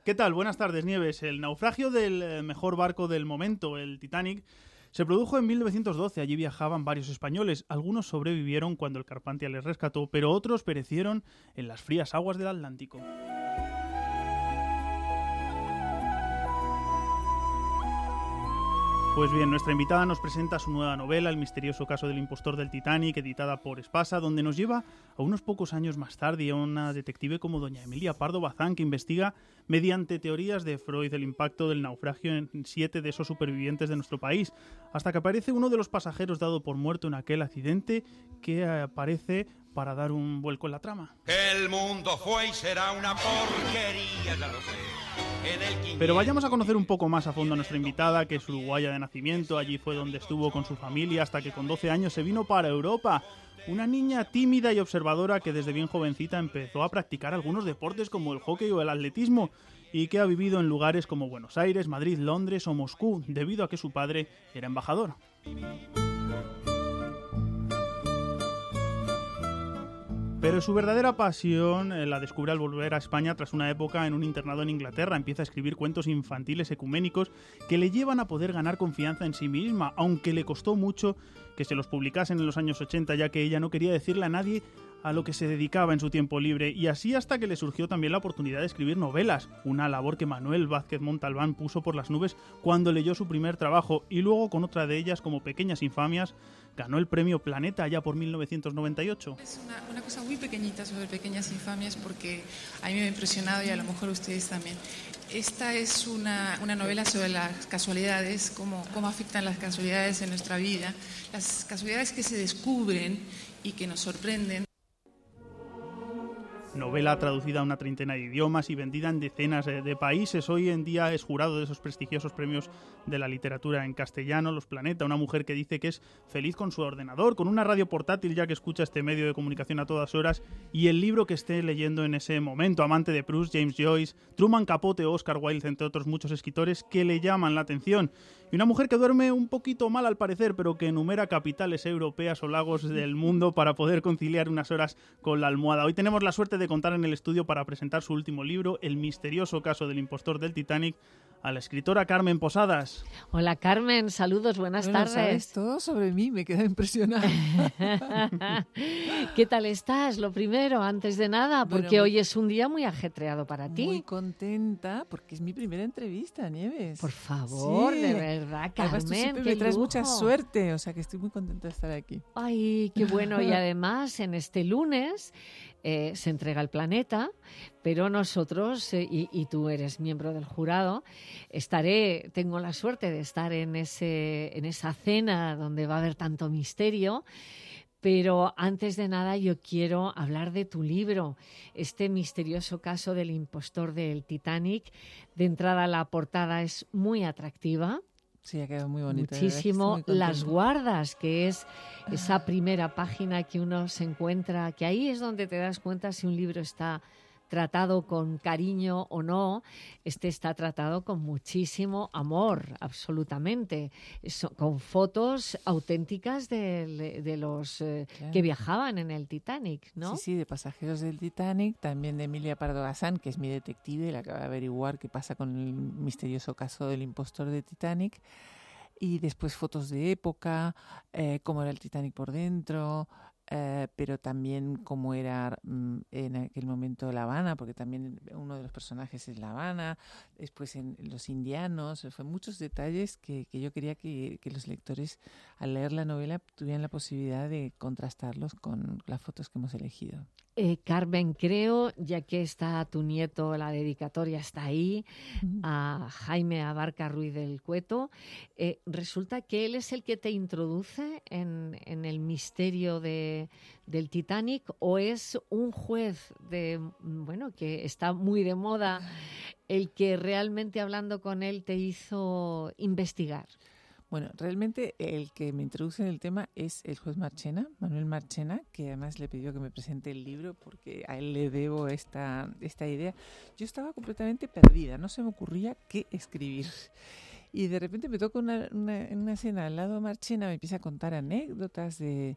¿Qué tal? Buenas tardes, Nieves. El naufragio del mejor barco del momento, el Titanic, se produjo en 1912. Allí viajaban varios españoles. Algunos sobrevivieron cuando el Carpathia les rescató, pero otros perecieron en las frías aguas del Atlántico. Pues bien, nuestra invitada nos presenta su nueva novela, El misterioso caso del impostor del Titanic, editada por Espasa, donde nos lleva a unos pocos años más tarde a una detective como doña Emilia Pardo Bazán, que investiga mediante teorías de Freud el impacto del naufragio en 7 de esos supervivientes de nuestro país, hasta que aparece uno de los pasajeros dado por muerto en aquel accidente que aparece para dar un vuelco en la trama. El mundo fue y será una porquería, ya lo sé. Pero vayamos a conocer un poco más a fondo a nuestra invitada, que es uruguaya de nacimiento. Allí fue donde estuvo con su familia hasta que con 12 años se vino para Europa. Una niña tímida y observadora que desde bien jovencita empezó a practicar algunos deportes como el hockey o el atletismo y que ha vivido en lugares como Buenos Aires, Madrid, Londres o Moscú, debido a que su padre era embajador. Pero su verdadera pasión la descubre al volver a España tras una época en un internado en Inglaterra. Empieza a escribir cuentos infantiles ecuménicos que le llevan a poder ganar confianza en sí misma, aunque le costó mucho que se los publicasen en los años 80, ya que ella no quería decirle a nadie a lo que se dedicaba en su tiempo libre, y así hasta que le surgió también la oportunidad de escribir novelas, una labor que Manuel Vázquez Montalbán puso por las nubes cuando leyó su primer trabajo, y luego con otra de ellas, como Pequeñas Infamias, ganó el premio Planeta allá por 1998. Es una cosa muy pequeñita sobre Pequeñas Infamias, porque a mí me ha impresionado y a lo mejor ustedes también. Esta es una novela sobre las casualidades, cómo afectan las casualidades en nuestra vida, las casualidades que se descubren y que nos sorprenden. Novela traducida a una treintena de idiomas y vendida en decenas de países. Hoy en día es jurado de esos prestigiosos premios de la literatura en castellano, los Planeta. Una mujer que dice que es feliz con su ordenador, con una radio portátil ya que escucha este medio de comunicación a todas horas, y el libro que esté leyendo en ese momento. Amante de Proust, James Joyce, Truman Capote o Oscar Wilde, entre otros muchos escritores que le llaman la atención. Y una mujer que duerme un poquito mal al parecer, pero que enumera capitales europeas o lagos del mundo para poder conciliar unas horas con la almohada. Hoy tenemos la suerte de contar en el estudio para presentar su último libro, El misterioso caso del impostor del Titanic, a la escritora Carmen Posadas. Hola Carmen, saludos, buenas tardes. Sabes todo sobre mí, me queda impresionada. ¿Qué tal estás? Lo primero, antes de nada, porque hoy es un día muy ajetreado para ti. Muy contenta, porque es mi primera entrevista, Nieves. Por favor, sí. De verdad, Carmen. Además, tú siempre me traes mucha suerte, o sea que estoy muy contenta de estar aquí. Ay, qué bueno. Y además, en este lunes se entrega el Planeta, pero nosotros, y tú eres miembro del jurado, tengo la suerte de estar en esa cena donde va a haber tanto misterio. Pero antes de nada yo quiero hablar de tu libro, este misterioso caso del impostor del Titanic. De entrada la portada es muy atractiva. Sí, ha quedado muy bonita. Muchísimo. Las guardas, que es esa primera página que uno se encuentra, que ahí es donde te das cuenta si un libro está tratado con cariño o no. Este está tratado con muchísimo amor, absolutamente, con fotos auténticas de los claro, que viajaban en el Titanic, ¿no? Sí, de pasajeros del Titanic, también de Emilia Pardo Bazán, que es mi detective, la que va a averiguar qué pasa con el misterioso caso del impostor de Titanic, y después fotos de época, cómo era el Titanic por dentro, pero también cómo era en aquel momento La Habana, porque también uno de los personajes es La Habana, después en los indianos, fue muchos detalles que yo quería que los lectores al leer la novela tuvieran la posibilidad de contrastarlos con las fotos que hemos elegido. Carmen, creo, ya que está tu nieto, la dedicatoria está ahí, a Jaime Abarca Ruiz del Cueto, resulta que él es el que te introduce en el misterio del Titanic, o es un juez que está muy de moda, el que realmente hablando con él te hizo investigar. Bueno, realmente el que me introduce en el tema es el juez Marchena, Manuel Marchena, que además le pidió que me presente el libro porque a él le debo esta idea. Yo estaba completamente perdida, no se me ocurría qué escribir. Y de repente me toca en una escena al lado de Marchena, me empieza a contar anécdotas de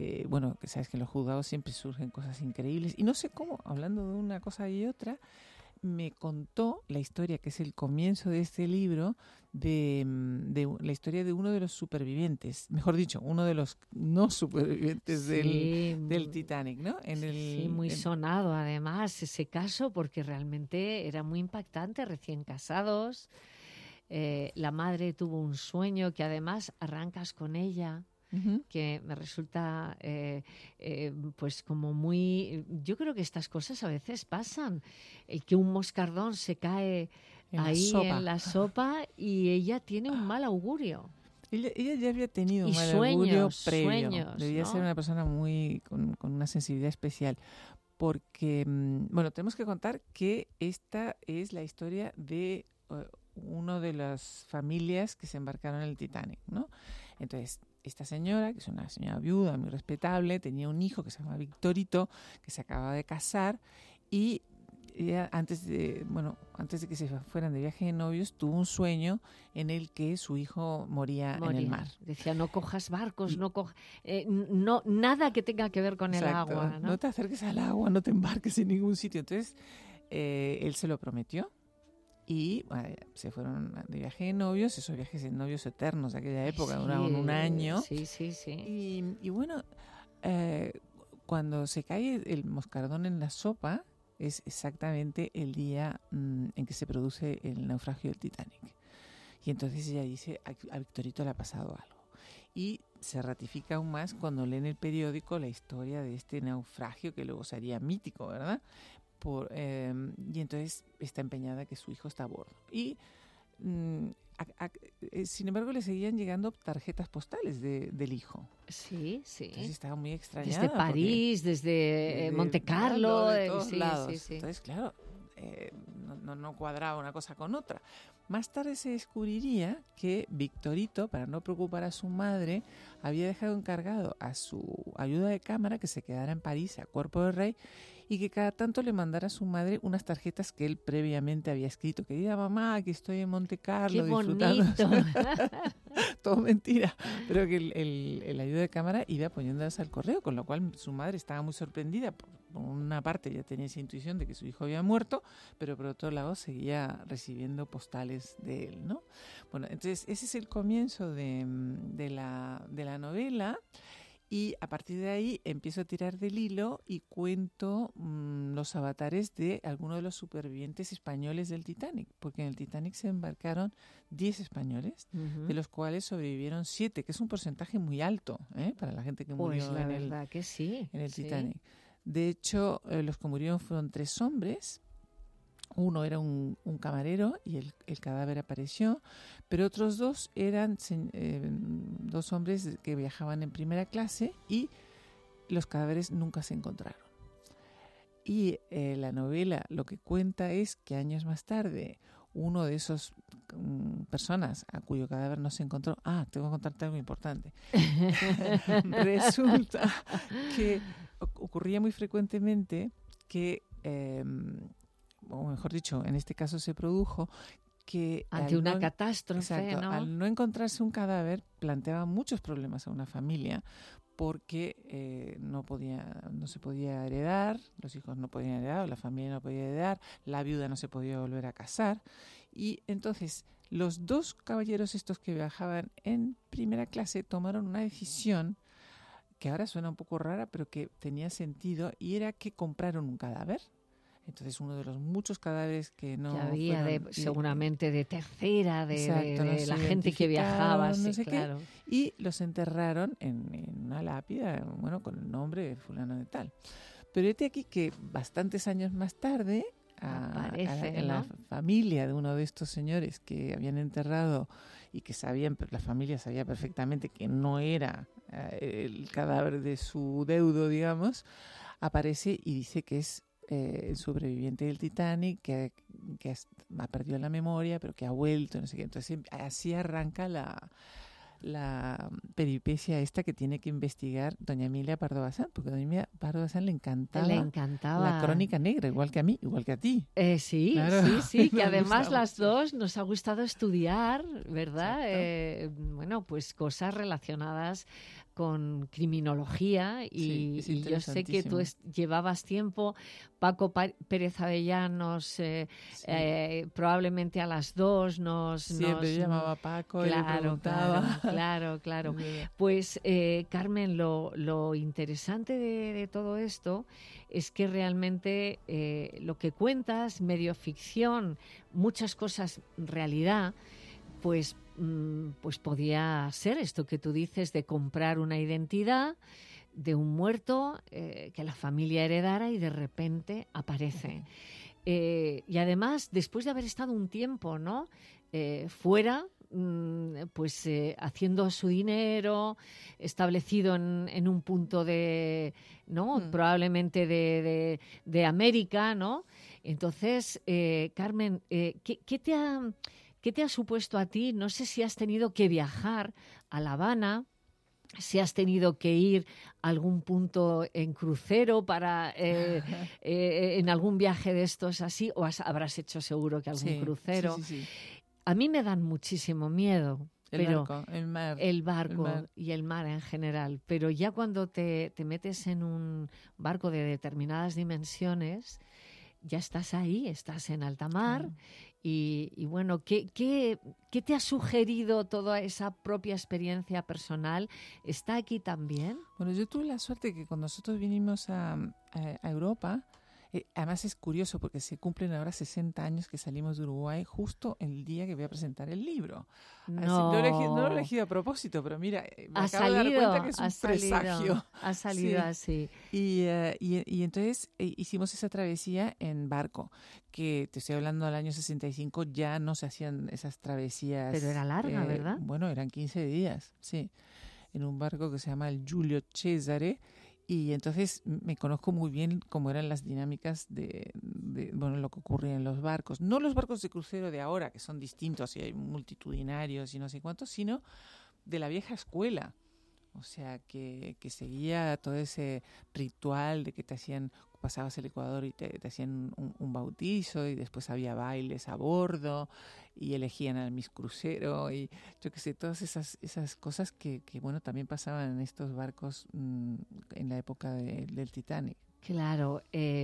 que sabes que en los juzgados siempre surgen cosas increíbles. Y no sé cómo, hablando de una cosa y otra, me contó la historia, que es el comienzo de este libro, de la historia de uno de los supervivientes, mejor dicho, uno de los no supervivientes del Titanic, ¿no? Muy sonado además ese caso, porque realmente era muy impactante, recién casados. La madre tuvo un sueño que además arrancas con ella, que me resulta pues como muy... Yo creo que estas cosas a veces pasan, el que un moscardón se cae en la sopa y ella tiene un mal augurio. Ella ya había tenido un mal augurio previo. Debía ser una persona con una sensibilidad especial. Porque, bueno, tenemos que contar que esta es la historia de una de las familias que se embarcaron en el Titanic, ¿no? Entonces, esta señora, que es una señora viuda, muy respetable, tenía un hijo que se llama Victorito, que se acaba de casar, y ella, antes de que se fueran de viaje de novios, tuvo un sueño en el que su hijo moría en el mar. Decía, no cojas barcos, nada que tenga que ver con el agua. No te acerques al agua, no te embarques en ningún sitio. Entonces, él se lo prometió y se fueron de viaje de novios, esos viajes de novios eternos de aquella época, duraban un año. Sí. Y bueno, cuando se cae el moscardón en la sopa, es exactamente el día en que se produce el naufragio del Titanic. Y entonces ella dice, a Victorito le ha pasado algo. Y se ratifica aún más cuando lee en el periódico la historia de este naufragio, que luego sería mítico, ¿verdad? Y entonces está empeñada que su hijo está a bordo. Y sin embargo le seguían llegando tarjetas postales del hijo. Sí. Entonces estaba muy extrañada. Desde París, desde Monte Carlo. De todos lados. Sí. Entonces, claro, no cuadraba una cosa con otra. Más tarde se descubriría que Victorito, para no preocupar a su madre, había dejado encargado a su ayuda de cámara que se quedara en París, a Cuerpo del Rey, y que cada tanto le mandara a su madre unas tarjetas que él previamente había escrito. Querida mamá, aquí estoy en Monte Carlo disfrutando. ¡Qué bonito! Todo mentira. Pero que el ayuda de cámara iba poniéndolas al correo, con lo cual su madre estaba muy sorprendida. Por una parte ya tenía esa intuición de que su hijo había muerto, pero por otro lado seguía recibiendo postales de él, ¿no? Bueno, entonces ese es el comienzo de la novela. Y a partir de ahí empiezo a tirar del hilo y cuento los avatares de algunos de los supervivientes españoles del Titanic, porque en el Titanic se embarcaron 10 españoles, de los cuales sobrevivieron 7, que es un porcentaje muy alto para la gente que murió en el Titanic. De hecho, los que murieron fueron 3 hombres. Uno era un camarero y el cadáver apareció, pero otros 2 eran 2 hombres que viajaban en primera clase y los cadáveres nunca se encontraron. Y la novela lo que cuenta es que años más tarde uno de esos personas a cuyo cadáver no se encontró... tengo que contarte algo importante. Resulta que ocurría muy frecuentemente que... o mejor dicho, en este caso se produjo que... Ante una catástrofe, exacto, ¿no? Al no encontrarse un cadáver, planteaba muchos problemas a una familia porque no se podía heredar, los hijos no podían heredar, la familia no podía heredar, la viuda no se podía volver a casar. Y entonces los 2 caballeros estos que viajaban en primera clase tomaron una decisión que ahora suena un poco rara, pero que tenía sentido, y era que compraron un cadáver. Entonces, uno de los muchos cadáveres que no había seguramente de tercera, exacto, de la gente que viajaba, no sé claro. Qué, y los enterraron en una lápida, con el nombre de fulano de tal. Pero aquí que bastantes años más tarde, la familia de uno de estos señores que habían enterrado y que la familia sabía perfectamente que no era el cadáver de su deudo, digamos, aparece y dice que es el sobreviviente del Titanic, que ha perdido la memoria, pero que ha vuelto, no sé qué. Entonces, así arranca la peripecia esta que tiene que investigar doña Emilia Pardo Bazán, porque a doña Emilia Pardo Bazán le encantaba la crónica negra, igual que a mí, igual que a ti. Sí, claro. sí, que además las dos nos ha gustado estudiar, ¿verdad? Pues cosas relacionadas con criminología y yo sé que tú llevabas tiempo. Paco Pérez Avellanos, probablemente a las 2 Siempre llamaba a Paco y le preguntaba. Claro. Pues, Carmen, lo interesante de todo esto es que realmente lo que cuentas, medio ficción, muchas cosas realidad, pues podía ser esto que tú dices de comprar una identidad de un muerto que la familia heredara y de repente aparece. Y además, después de haber estado un tiempo, ¿no? Fuera, pues haciendo su dinero, establecido en un punto de, ¿no? Probablemente de América, ¿no? Entonces, Carmen, ¿qué te ha supuesto a ti? No sé si has tenido que viajar a La Habana, si has tenido que ir a algún punto en crucero para en algún viaje de estos así, o habrás hecho seguro que algún crucero. Sí. A mí me dan muchísimo miedo. El mar. El barco y el mar en general. Pero ya cuando te metes en un barco de determinadas dimensiones, ya estás ahí, estás en alta mar. Claro. Y bueno, ¿qué te ha sugerido toda esa propia experiencia personal? ¿Está aquí también? Bueno, yo tuve la suerte que cuando nosotros vinimos a Europa, además es curioso porque se cumplen ahora 60 años que salimos de Uruguay justo el día que voy a presentar el libro. No, no lo he elegido a propósito, pero mira, me acabo de dar cuenta que es un presagio. Ha salido así. Y entonces hicimos esa travesía en barco, que te estoy hablando del año 65, ya no se hacían esas travesías. Pero era larga, ¿verdad? Bueno, eran 15 días, sí, en un barco que se llama el Giulio Cesare. Y entonces me conozco muy bien cómo eran las dinámicas de lo que ocurría en los barcos. No los barcos de crucero de ahora, que son distintos y hay multitudinarios y no sé cuántos, sino de la vieja escuela. O sea, que seguía todo ese ritual de que pasabas el Ecuador y te hacían un bautizo y después había bailes a bordo y elegían al Miss Crucero y yo qué sé, todas esas cosas que bueno, también pasaban en estos barcos en la época del Titanic. Claro,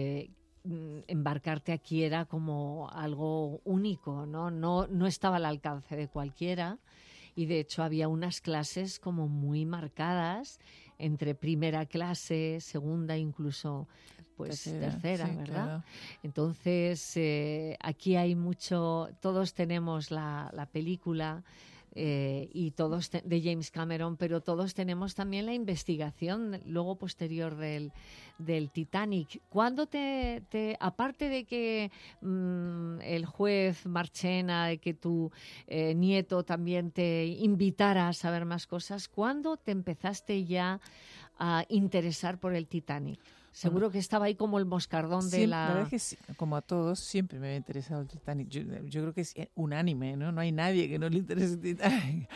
embarcarte aquí era como algo único, ¿no? No estaba al alcance de cualquiera. Y de hecho había unas clases como muy marcadas entre primera clase, segunda, incluso pues tercera, ¿verdad? Claro. Entonces aquí hay mucho, todos tenemos la película y todos de James Cameron, pero todos tenemos también la investigación luego posterior del Titanic. ¿Cuándo aparte de que el juez Marchena, de que tu nieto también te invitara a saber más cosas, ¿cuándo te empezaste ya a interesar por el Titanic? Seguro que estaba ahí como el moscardón de la... La verdad es que sí, como a todos, siempre me había interesado el Titanic. Yo creo que es unánime, ¿no? No hay nadie que no le interese el Titanic.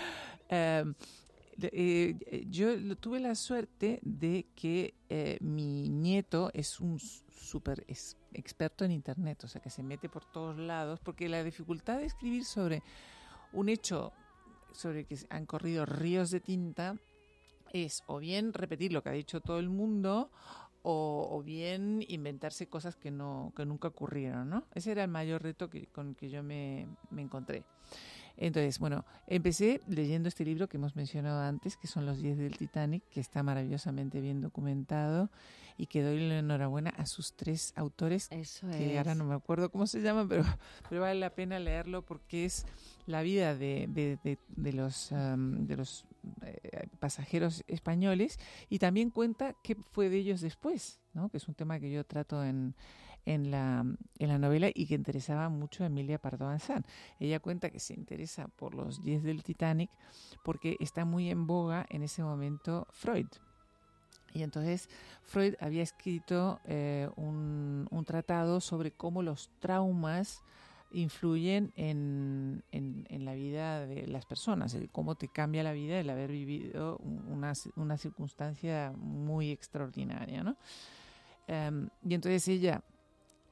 Yo tuve la suerte de que mi nieto es un súper experto en Internet, o sea, que se mete por todos lados, porque la dificultad de escribir sobre un hecho sobre que han corrido ríos de tinta es o bien repetir lo que ha dicho todo el mundo o bien inventarse cosas que nunca ocurrieron, ¿no? Ese era el mayor reto con que yo me encontré. Entonces, bueno, empecé leyendo este libro que hemos mencionado antes, que son Los 10 del Titanic, que está maravillosamente bien documentado y que doy la enhorabuena a sus 3 autores, que ahora no me acuerdo cómo se llaman, pero vale la pena leerlo porque es la vida de los pasajeros españoles y también cuenta qué fue de ellos después, ¿no? Que es un tema que yo trato en la novela y que interesaba mucho a Emilia Pardo Bazán. Ella cuenta que se interesa por los 10 del Titanic porque está muy en boga en ese momento Freud. Y entonces Freud había escrito un tratado sobre cómo los traumas influyen en la vida de las personas, cómo te cambia la vida el haber vivido una circunstancia muy extraordinaria, ¿no? Y entonces ella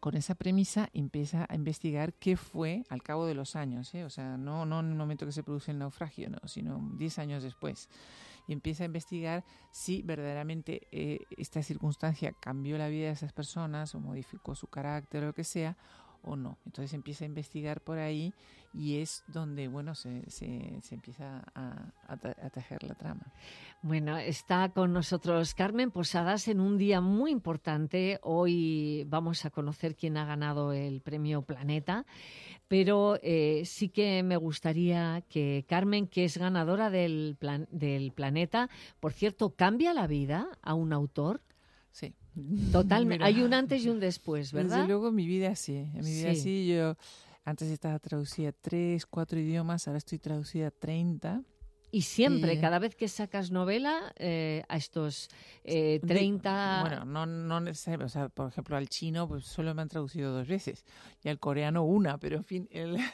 con esa premisa empieza a investigar qué fue al cabo de los años, ¿eh? O sea, no en el momento que se produce el naufragio, no, sino 10 años después. Y empieza a investigar si verdaderamente esta circunstancia cambió la vida de esas personas o modificó su carácter o lo que sea, o no. Entonces empieza a investigar por ahí y es donde, bueno, se empieza a tejer la trama. Bueno, está con nosotros Carmen Posadas en un día muy importante. Hoy vamos a conocer quién ha ganado el premio Planeta, pero sí que me gustaría que Carmen, que es ganadora del Planeta, por cierto, ¿cambia la vida a un autor? Sí. Totalmente. Hay un antes y un después, ¿verdad? Desde luego, en mi vida sí. Yo antes estaba traducida a 3, 4 idiomas, ahora estoy traducida a 30. Y siempre, cada vez que sacas novela, a estos 30... Bueno, no necesariamente. O sea, por ejemplo, al chino pues solo me han traducido 2 veces y al coreano una, pero en fin,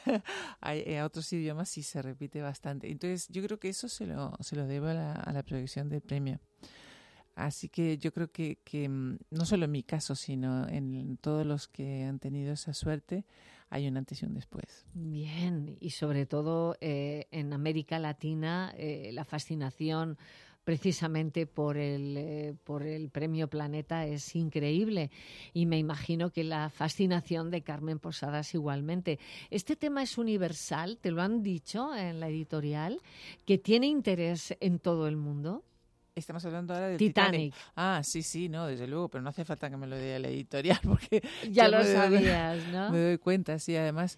a otros idiomas sí se repite bastante. Entonces, yo creo que eso se lo debo a la proyección del premio. Así que yo creo que no solo en mi caso, sino en todos los que han tenido esa suerte, hay un antes y un después. Bien, y sobre todo en América Latina, la fascinación precisamente por el Premio Planeta es increíble, y me imagino que la fascinación de Carmen Posadas igualmente. Este tema es universal, te lo han dicho en la editorial, que tiene interés en todo el mundo. Estamos hablando ahora del Titanic. Sí, no, desde luego, pero no hace falta que me lo diga la editorial porque ya lo sabías, ¿no? Me doy cuenta, sí, además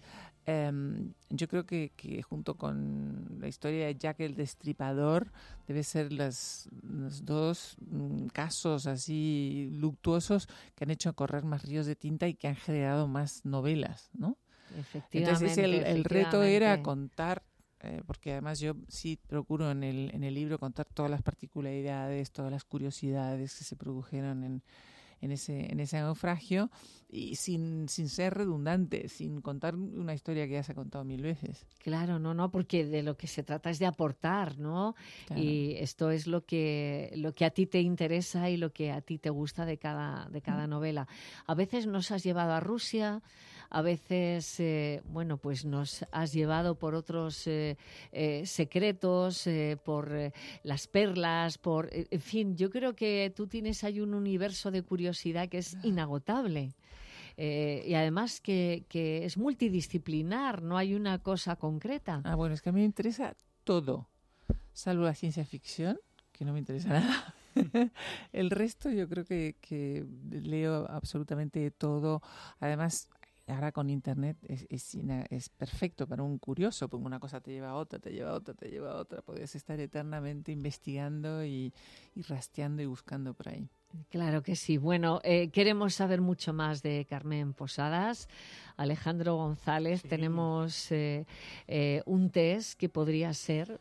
yo creo que junto con la historia de Jack el Destripador debe ser los dos casos así luctuosos que han hecho correr más ríos de tinta y que han generado más novelas, ¿no? Efectivamente. Entonces el reto era contar, porque además yo sí procuro en el libro contar todas las particularidades, todas las curiosidades que se produjeron en ese naufragio, y sin ser redundante, sin contar una historia que ya se ha contado 1000 veces. Claro, no, porque de lo que se trata es de aportar, ¿no? Claro. Y esto es lo que a ti te interesa y lo que a ti te gusta de cada novela. A veces nos has llevado a Rusia, a veces, pues nos has llevado por otros secretos, por las perlas, en fin, yo creo que tú tienes ahí un universo de curiosidad que es inagotable. Y además que es multidisciplinar, no hay una cosa concreta. Bueno, es que a mí me interesa todo, salvo la ciencia ficción, que no me interesa nada. El resto yo creo que leo absolutamente todo. Además, ahora con internet es perfecto para un curioso, porque una cosa te lleva a otra, te lleva a otra, te lleva a otra. Puedes estar eternamente investigando y rastreando y buscando por ahí. Claro que sí. Bueno, queremos saber mucho más de Carmen Posadas. Alejandro González, sí. Tenemos un test que podría ser,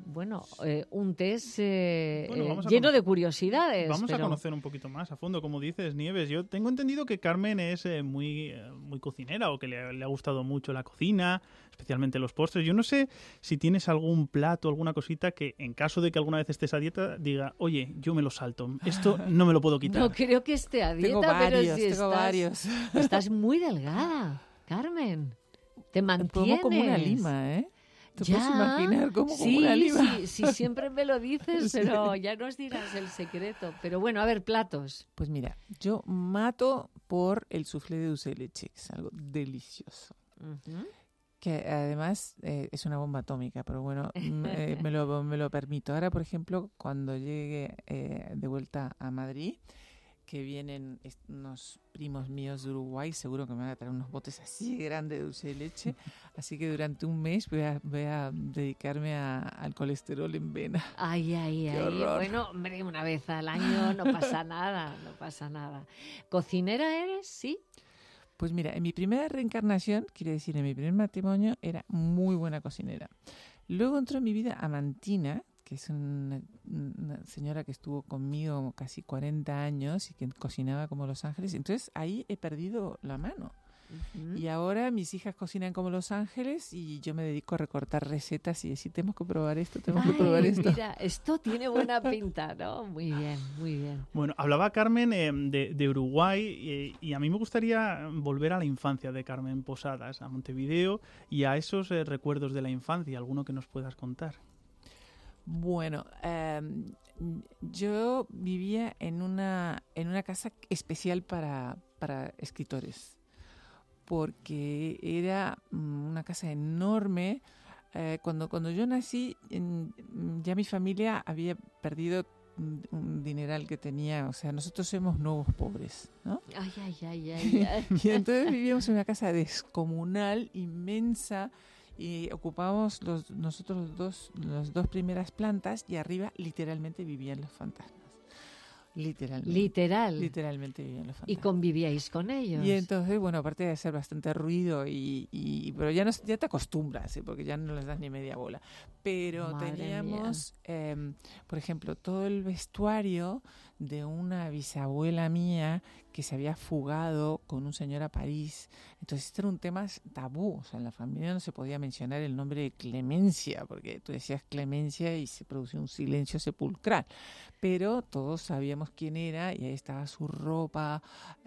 un test lleno de curiosidades. Vamos a conocer un poquito más a fondo, como dices, Nieves. Yo tengo entendido que Carmen es muy cocinera, o que le ha gustado mucho la cocina, especialmente los postres. Yo no sé si tienes algún plato, alguna cosita que, en caso de que alguna vez estés a dieta, diga, oye, yo me lo salto, esto no me lo puedo quitar. No creo que esté a dieta, tengo varios. Estás muy delgada, Carmen. Te mantienes. Como una lima, ¿eh? ¿Te puedes imaginar como una lima? Sí, siempre me lo dices, pero ya nos dirás el secreto. Pero bueno, a ver, platos. Pues mira, yo mato por el soufflé de dulce de leche, que es algo delicioso. Uh-huh. Que además es una bomba atómica, pero bueno, me lo permito. Ahora, por ejemplo, cuando llegue de vuelta a Madrid, que vienen unos primos míos de Uruguay, seguro que me van a traer unos botes así grandes de dulce de leche, así que durante un mes voy a dedicarme al colesterol en vena. Ay. Bueno, hombre, una vez al año no pasa nada. ¿Cocinera eres? ¿Sí? Pues mira, en mi primera reencarnación, quiere decir en mi primer matrimonio, era muy buena cocinera. Luego entró en mi vida Amantina, que es una señora que estuvo conmigo casi 40 años y que cocinaba como Los Ángeles. Entonces ahí he perdido la mano. Y ahora mis hijas cocinan como Los Ángeles y yo me dedico a recortar recetas y decir, tenemos que probar esto, tenemos que probar esto. Mira, esto tiene buena pinta, ¿no? Muy bien, muy bien. Bueno, hablaba Carmen de Uruguay y a mí me gustaría volver a la infancia de Carmen Posadas, a Montevideo y a esos recuerdos de la infancia, alguno que nos puedas contar. Bueno, yo vivía en una casa especial para escritores, porque era una casa enorme. Cuando yo nací, ya mi familia había perdido un dineral que tenía, o sea, nosotros somos nuevos pobres, ¿no? Ay. Y entonces vivíamos en una casa descomunal, inmensa, y ocupábamos nosotros las dos primeras plantas y arriba literalmente vivían los fantasmas. Literalmente vivían los fantasmas. ¿Y convivíais con ellos? Y entonces, bueno, aparte de hacer bastante ruido, pero ya te acostumbras, ¿eh? Porque ya no les das ni media bola. Pero Madre teníamos, por ejemplo, todo el vestuario de una bisabuela mía que se había fugado con un señor a París. Entonces este era un tema tabú, o sea, en la familia no se podía mencionar el nombre de Clemencia, porque tú decías Clemencia y se producía un silencio sepulcral, pero todos sabíamos quién era y ahí estaba su ropa,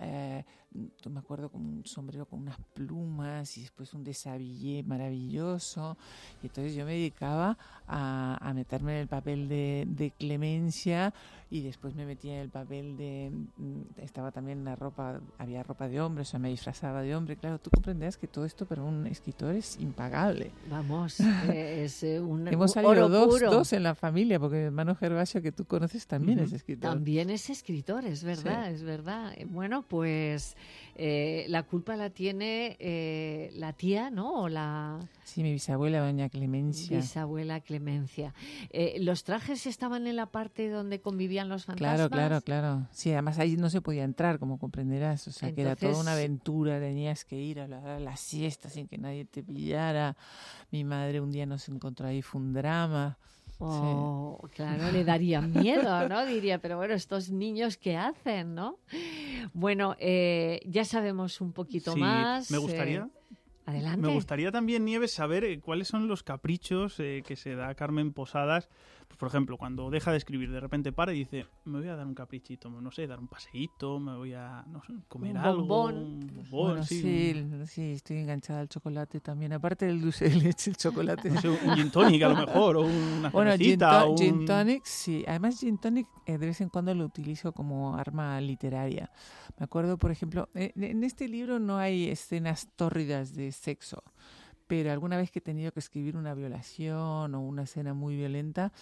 me acuerdo con un sombrero con unas plumas y después un deshabillé maravilloso, y entonces yo me dedicaba a meterme en el papel de Clemencia y después me metía en el papel estaba también había ropa de hombre, o sea, me disfrazaba de hombre. Claro, tú comprenderás que todo esto para un escritor es impagable. Vamos, es un Hemos salido oro puro. dos en la familia, porque mi hermano Gervasio, que tú conoces, también es escritor. También es escritor, es verdad, Sí. es verdad. Bueno, pues la culpa la tiene la tía, ¿no? O la Sí, mi bisabuela, doña Clemencia. bisabuela Clemencia. ¿Los trajes estaban en la parte donde convivían los fantasmas? Claro. Sí, además ahí no se podía entrar, como comprenderás. O sea, que era toda una aventura. Tenías que ir a la siesta sin que nadie te pillara. Mi madre un día nos encontró ahí, fue un drama. Oh, claro, le daría miedo, ¿no? Diría, pero bueno, estos niños, ¿qué hacen, no? Bueno, ya sabemos un poquito más. Me gustaría... Adelante. Me gustaría también, Nieves, saber cuáles son los caprichos que se da Carmen Posadas. Pues, por ejemplo, cuando deja de escribir, de repente para y dice, me voy a dar un caprichito, no sé, dar un paseíto, me voy a comer algo. Un bombón, Bueno, sí, estoy enganchada al chocolate también. Aparte del dulce de leche, el chocolate. No sé, un gin tonic a lo mejor, o una Bueno, cervecita. gin tonic, sí. Además, gin tonic de vez en cuando lo utilizo como arma literaria. Me acuerdo, por ejemplo, en este libro no hay escenas tórridas de sexo, pero alguna vez que he tenido que escribir una violación o una escena muy violenta,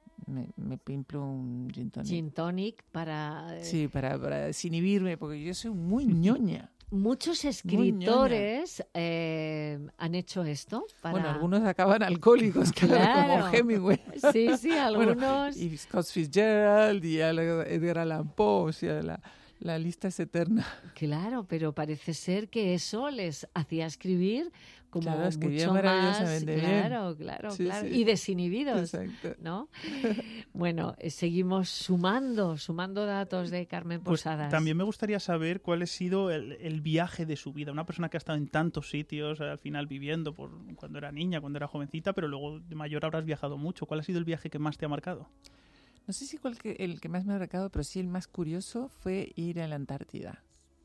me pimplo un gin tonic. Gin tonic para... Sí, para desinhibirme, porque yo soy muy ñoña. Muchos escritores han hecho esto. Bueno, algunos acaban alcohólicos, claro, como Hemingway. Sí, algunos. Bueno, y Scott Fitzgerald y Edgar Allan Poe, o sea, la lista es eterna. Claro, pero parece ser que eso les hacía escribir como mucho más, claro. Sí. Y desinhibidos, exacto, ¿no? Bueno, seguimos sumando datos de Carmen Posadas. Pues también me gustaría saber cuál ha sido el viaje de su vida. Una persona que ha estado en tantos sitios, al final viviendo cuando era niña, cuando era jovencita, pero luego de mayor habrás viajado mucho. ¿Cuál ha sido el viaje que más te ha marcado? No sé si el que más me ha marcado, pero sí el más curioso fue ir a la Antártida.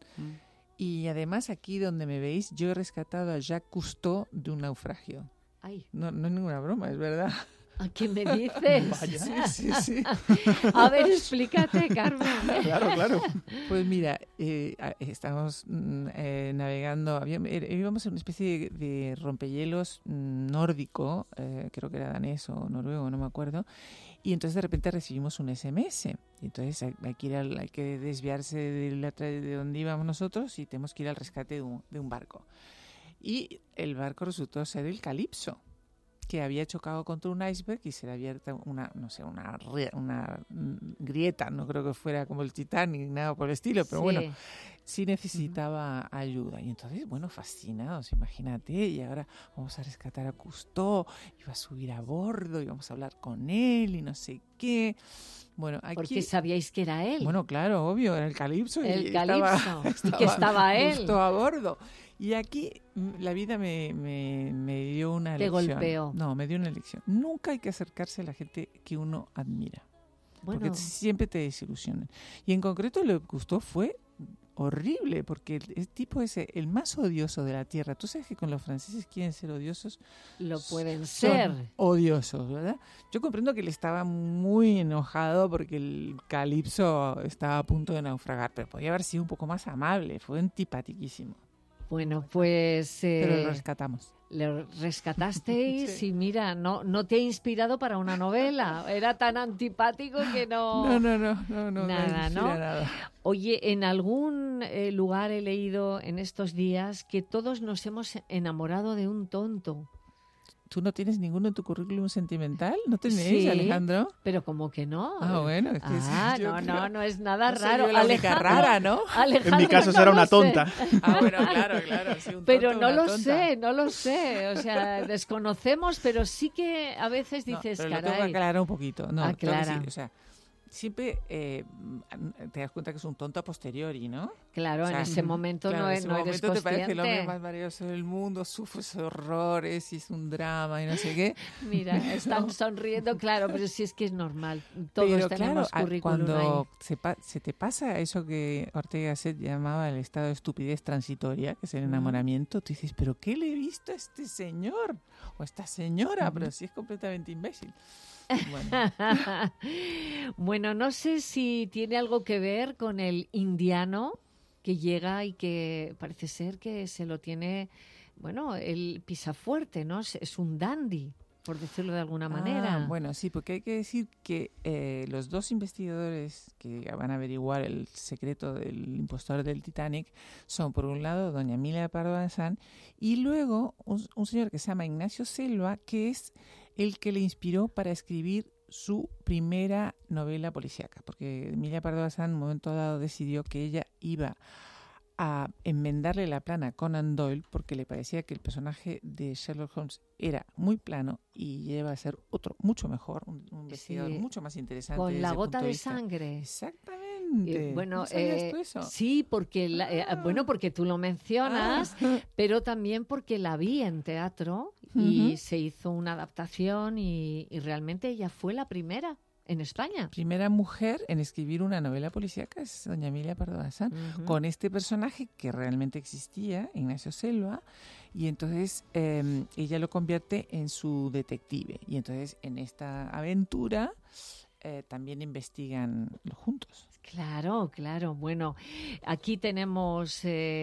Y además aquí donde me veis, yo he rescatado a Jacques Cousteau de un naufragio. Ay. No es ninguna broma, es verdad. ¿A qué me dices? Vaya. Sí. A ver, explícate, Carmen. Claro. Pues mira, estábamos navegando, íbamos en una especie de rompehielos nórdico, creo que era danés o noruego, no me acuerdo, y entonces de repente recibimos un SMS. Y entonces hay que desviarse de donde íbamos nosotros y tenemos que ir al rescate de un barco. Y el barco resultó ser el Calypso, que había chocado contra un iceberg y se le había abierto una grieta, no creo que fuera como el Titanic ni nada por el estilo, pero bueno, sí necesitaba ayuda. Y entonces, bueno, fascinados, imagínate, y ahora vamos a rescatar a Cousteau, y va a subir a bordo, y vamos a hablar con él, y no sé qué. Bueno, aquí... Porque sabíais que era él. Bueno, claro, obvio, era el Calypso. El Calypso, y que estaba él. Justo a bordo. Y aquí la vida me dio una lección. Te golpeó. No, me dio una lección. Nunca hay que acercarse a la gente que uno admira. Bueno, Porque siempre te desilusionan. Y en concreto lo que gustó fue horrible, porque el tipo es el más odioso de la Tierra. Tú sabes que con los franceses quieren ser odiosos. lo pueden Son ser. odiosos, ¿verdad? Yo comprendo que él estaba muy enojado porque el Calipso estaba a punto de naufragar, pero podía haber sido un poco más amable. Fue antipatiquísimo. Bueno, pues Pero lo rescatamos. le rescatasteis Sí. y mira, no te ha inspirado para una novela. Era tan antipático que no... No Nada, inspira ¿no? nada. Oye, en algún lugar he leído en estos días que todos nos hemos enamorado de un tonto. ¿Tú no tienes ninguno en tu currículum sentimental? ¿No tenéis, Sí, Alejandro? pero como que no. Ah, bueno. Es que yo creo- no es nada no soy raro. yo la única rara, ¿no? En mi caso será no una lo sé. tonta. Ah, bueno, claro. Sí, un Pero tonto, no una lo tonta. sé, no lo sé. O sea, desconocemos, pero sí que a veces No, dices, pero lo tengo que caray. aclarar un poquito. No, tengo que Aclara. decir, o sea, siempre te das cuenta que es un tonto a posteriori, ¿no? Claro, O sea, en ese momento claro, no, en ese no eres momento te parece el hombre consciente. más maravilloso del mundo, sufres horrores y es un drama y no sé qué. Mira, están sonriendo, claro, pero sí es que es normal. Todos Pero tenemos claro, currículum cuando ahí. se te pasa eso que Ortega Gasset llamaba el estado de estupidez transitoria, que es el enamoramiento, tú dices, ¿pero qué le he visto a este señor? O a esta señora, pero sí es completamente imbécil. Bueno, Bueno, no sé si tiene algo que ver con el indiano que llega y que parece ser que se lo tiene, bueno, el pisafuerte, ¿no? Es un dandy, por decirlo de alguna manera. bueno, sí, porque hay que decir que los dos investigadores que van a averiguar el secreto del impostor del Titanic son, por un lado, doña Emilia Pardo Bazán y luego un señor que se llama Ignacio Selva, que es el que le inspiró para escribir su primera novela policíaca, porque Emilia Pardo Bazán en un momento dado decidió que ella iba a enmendarle la plana a Conan Doyle porque le parecía que el personaje de Sherlock Holmes era muy plano y iba a ser otro mucho mejor, un investigador Sí, mucho más interesante. con desde la el gota punto de vista. sangre. Exactamente. Bueno, ¿No sabías tú eso? sí, porque bueno, porque tú lo mencionas, pero también porque la vi en teatro y Ujú. se hizo una adaptación y realmente ella fue la primera en España. Primera mujer en escribir una novela policíaca es doña Emilia Pardo Bazán, Ujú. con este personaje que realmente existía, Ignacio Selva, y entonces ella lo convierte en su detective. Y entonces en esta aventura también investigan juntos. Claro, claro. Bueno, aquí tenemos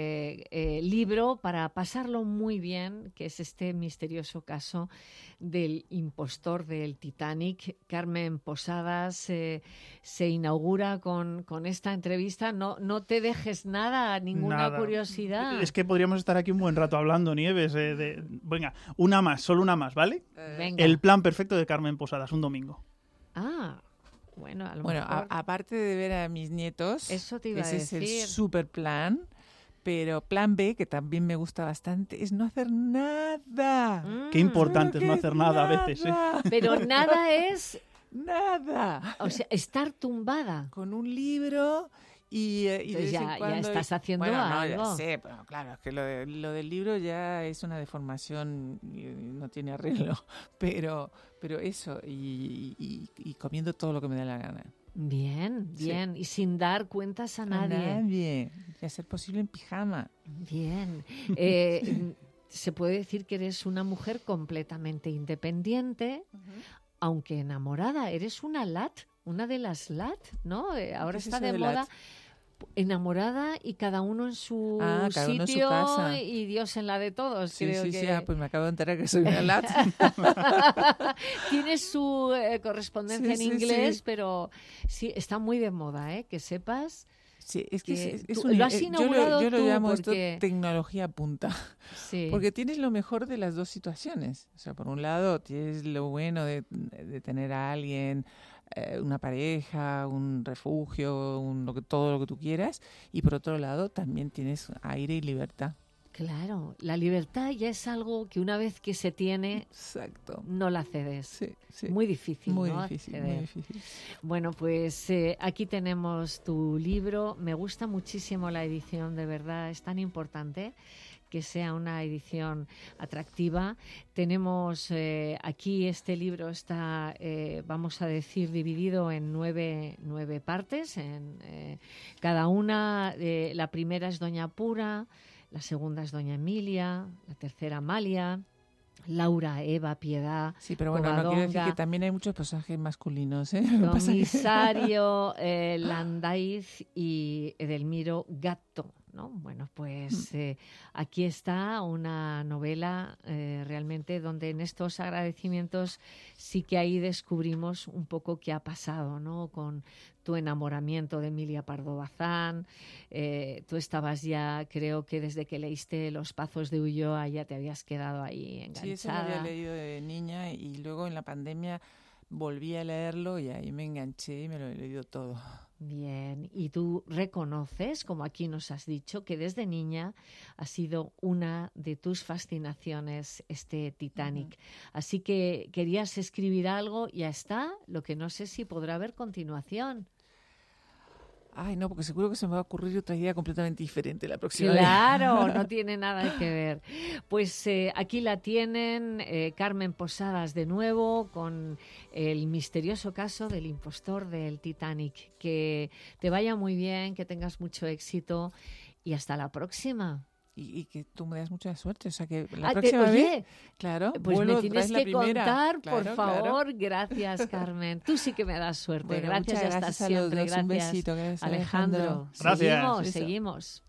libro para pasarlo muy bien, que es este misterioso caso del impostor del Titanic. Carmen Posadas se inaugura con esta entrevista. No te dejes nada, ninguna Nada. curiosidad. Es que podríamos estar aquí un buen rato hablando, Nieves. Venga, una más, solo una más, ¿vale? Venga. El plan perfecto de Carmen Posadas, un domingo. Ah, bueno, a lo Bueno, mejor... aparte de ver a mis nietos, Eso te iba a ese es decir. el super plan. Pero plan B, que también me gusta bastante, es no hacer nada. Qué importante es no Pero hacer que nada a veces, ¿eh? nada. Pero nada es, Nada. o sea, estar tumbada. Con un libro y de Entonces vez en ya cuando... estás haciendo bueno, no, algo. ya sé, pero claro, es que lo del libro ya es una deformación y no tiene arreglo. Pero eso, y comiendo todo lo que me da la gana. Bien, Sí. bien. Y sin dar cuentas a nadie. Y a ser posible en pijama. Bien. Se puede decir que eres una mujer completamente independiente, aunque enamorada. Eres una lat, una de las lat, ¿no? Ahora ¿Qué es está eso de de moda. lat? Enamorada y cada uno en su Cada uno en su sitio casa. y Dios en la de todos. Sí, creo sí, que sí. Pues me acabo de enterar que soy una lata. tiene su correspondencia Sí, en sí, inglés, sí. pero sí, está muy de moda, ¿eh? Que sepas. Sí, es que Que es tú- un... lo has yo inaugurado lo tú llamo porque- esto tecnología punta. Sí. Porque tienes lo mejor de las dos situaciones. O sea, por un lado tienes lo bueno de tener a alguien, una pareja, un refugio, todo lo que tú quieras. Y por otro lado también tienes aire y libertad. Claro, la libertad ya es algo que una vez que se tiene, Exacto. no la cedes. Sí, sí. Muy difícil, Muy ¿no? difícil, Acceder. muy difícil. Bueno, pues aquí tenemos tu libro. Me gusta muchísimo la edición, de verdad, es tan importante que sea una edición atractiva. Tenemos aquí este libro está, vamos a decir, dividido en nueve partes. Cada una, la primera es Doña Pura, la segunda es Doña Emilia, la tercera Amalia, Laura, Eva, Piedad. Sí, pero bueno, no quiero decir que también hay muchos personajes masculinos, ¿eh? Comisario, Landaiz y Edelmiro Gatto, ¿no? Bueno, pues aquí está una novela realmente donde en estos agradecimientos sí que ahí descubrimos un poco qué ha pasado, ¿no? Con tu enamoramiento de Emilia Pardo Bazán. Tú estabas ya, creo que desde que leíste Los Pazos de Ulloa ya te habías quedado ahí enganchada. Sí, eso lo había leído de niña y luego en la pandemia volví a leerlo y ahí me enganché y me lo he leído todo. Bien, y tú reconoces, como aquí nos has dicho, que desde niña ha sido una de tus fascinaciones este Titanic. Así que querías escribir algo, ya está, lo que no sé si podrá haber continuación. Ay, no, porque seguro que se me va a ocurrir otra idea completamente diferente la próxima vez. Claro, no tiene nada que ver. Pues aquí la tienen, Carmen Posadas de nuevo, con el misterioso caso del impostor del Titanic. Que te vaya muy bien, que tengas mucho éxito y hasta la próxima. Y que tú me das mucha suerte, o sea que la próxima vez, claro, pues me tienes que contar, claro, por favor. Gracias, Carmen. Tú sí que me das suerte. Bueno, gracias y hasta gracias siempre. A los dos. Gracias, Un besito, gracias, Alejandro. Gracias. Seguimos.